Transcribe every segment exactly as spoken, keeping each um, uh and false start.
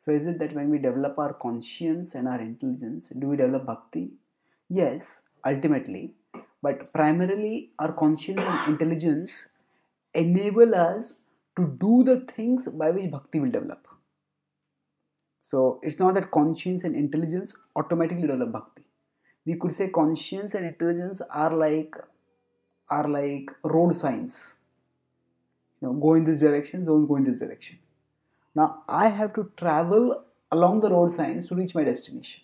So is it that when we develop our conscience and our intelligence, do we develop bhakti? Yes, ultimately. But primarily our conscience and intelligence enable us to do the things by which bhakti will develop. So it's not that conscience and intelligence automatically develop bhakti. We could say conscience and intelligence are like are like road signs. You know, go in this direction, don't go in this direction. Now I have to travel along the road signs to reach my destination.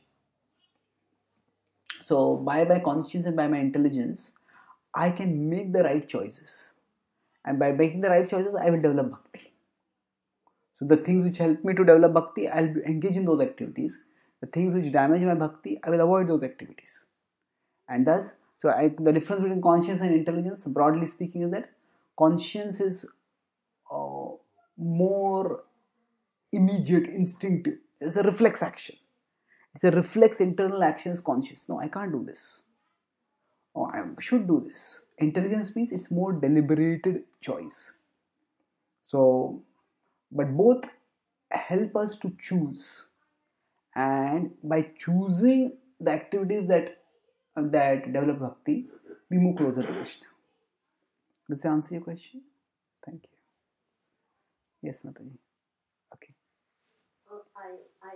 So by my conscience and by my intelligence, I can make the right choices. And by making the right choices, I will develop bhakti. So the things which help me to develop bhakti, I'll engage in those activities. The things which damage my bhakti, I will avoid those activities. And thus, so I, the difference between conscience and intelligence, broadly speaking, is that conscience is uh, more immediate, instinctive. It's a reflex action. It's a reflex internal action is conscious. No, I can't do this. Oh, I should do this. Intelligence means it's more deliberated choice. So, but both help us to choose, and by choosing the activities that that develop bhakti, we move closer to Krishna. Does that answer your question? Thank you. Yes, Mataji. Okay.